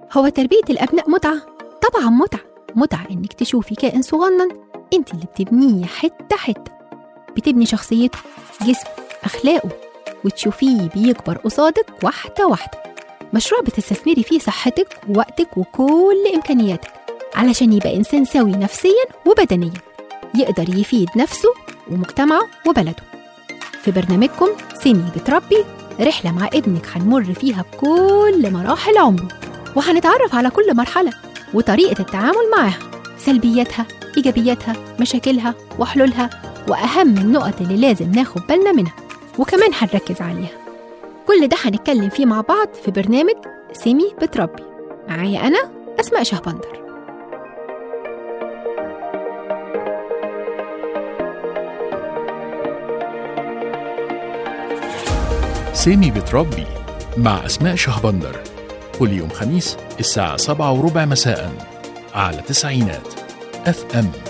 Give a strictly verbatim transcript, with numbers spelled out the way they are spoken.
هو تربية الأبناء متعة؟ طبعا متعة. متعة إنك تشوفي كائن صغنن أنت اللي بتبنيه حتة حتة، بتبني شخصيته، جسمه، أخلاقه، وتشوفيه بيكبر قصادك واحدة واحدة. مشروع بتستثمري فيه صحتك ووقتك وكل إمكانياتك علشان يبقى إنسان سوي نفسياً وبدنياً، يقدر يفيد نفسه ومجتمعه وبلده. في برنامجكم سيمي بتربي، رحلة مع ابنك هنمر فيها بكل مراحل عمره، وهنتعرف على كل مرحلة وطريقة التعامل معها، سلبياتها، إيجابياتها، مشاكلها وحلولها، وأهم النقط اللي لازم ناخد بالنا منها وكمان هنركز عليها. كل ده هنتكلم فيه مع بعض في برنامج سيمي بتربي، معايا أنا أسماء شهبندر. سيمي بتربي مع أسماء شهبندر، كل يوم خميس الساعة سبعة وربع مساء على تسعينات أف أم.